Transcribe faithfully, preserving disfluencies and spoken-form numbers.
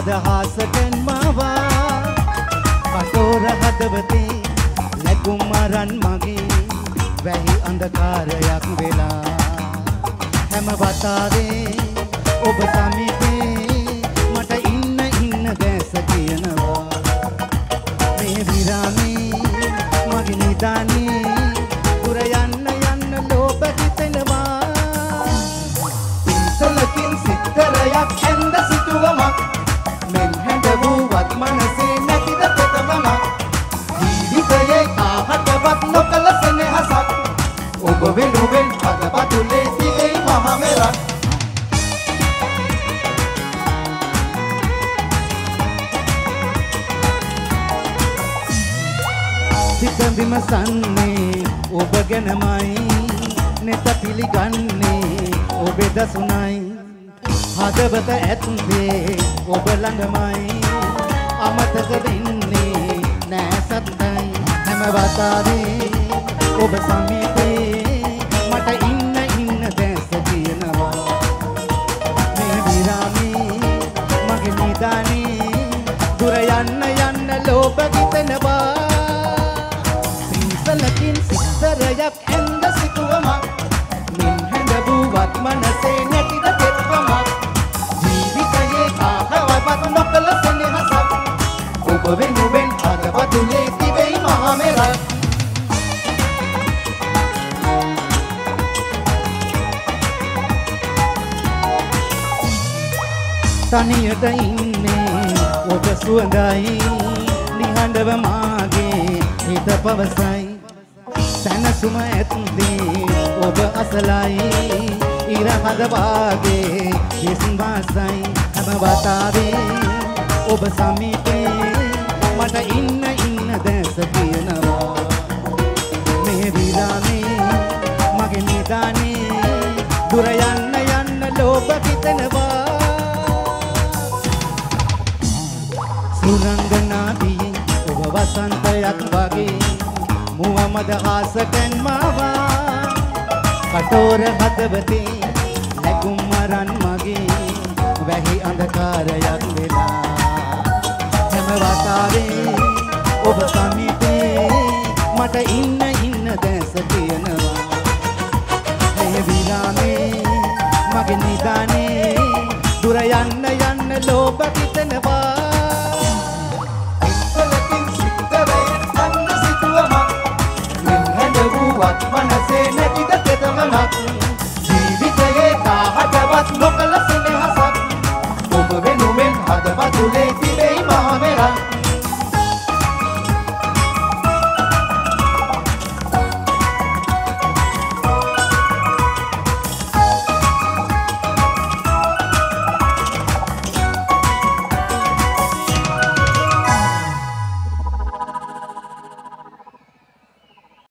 මදහසකෙන් මාවා කටෝර හදවතේ ලැබුම් මරන් මගේ වැහි අන්ධකාරයක් වෙලා හැම වතාවේ ඔබ සමීපේ මට ඉන්න ඉන්න දැස කියනවා මේ විරාමේ මගේ නිදානේ දුර යන්න යන්න ලෝභ හිතෙනවා ඉතලකින් සිත්තරයක් ඇඳ සිටුවමක් මෙන් හැඳ වූවත් මනසේ නැතිද ප්‍රතමක් ජීවිතයේ කාහටවත් නොකල සෙනෙහසක් ඔබ වෙනුවෙන් අදපතුලේ තිබේ මහ මෙරක් සිත විමසන්නේ ඔබ ගැනමයි නෙත පිළිගන්නේ ඔබේ දසුනයි හදවත ඇත්දේ ඔබ ළඟමයි අමතක වෙන්නේ නෑ සත්තයි හැම වතාවේ ඔබ සමීපේ මට ඉන්න ඉන්න දැස කියනවා මේ විරාමේ මගේ නිදානේ දුර යන්න යන්න ලෝභ හිතෙනවා සිතලකින් සිත්තරයක් ඇඳ සිටුවමක් මින් හැඳ වූවත් මනසේ නැතිද තෙත්වමක් ජීවිතයේ කාහවත් නොකල සෙනෙහසක් ඔබ වෙනුවෙන් අදපතුලේ තිබෙයි මහ මෙරක් තනියට ඉන්නේ ඔබ සුවඳයි නිහඬව මාගේ හිත පවසයි සැනසුම ඇත්දී ඔබ අසලයි ඉර හද වාගේ හිස් වාසයි හැම වතාවේ ඔබ සමීපේ මට ඉන්න ඉන්න දැස කියනවා මේ විරාමේ මගේ නිදානේ දුර යන්න යන්න ලෝභ හිතෙනවා සුරංගනාදී ඔබ වසන්තයක් වගේ මුවමද හාසකෙන් මාවා කටෝර හදවතේ ලැබුම් මරන් මගේ වැහි අන්ධකාරයක් වෙලා හැම වතාවේ ඔබ සමීපේ මට ඉන්න ඉන්න දැස කියනවා මේ විරාමේ මගේ නිදානේ දුර යන්න යන්න ලෝභ හිතෙනවා මනසේ නැතිද තෙතමනක් ජීවිතයේ කාහටවත් නො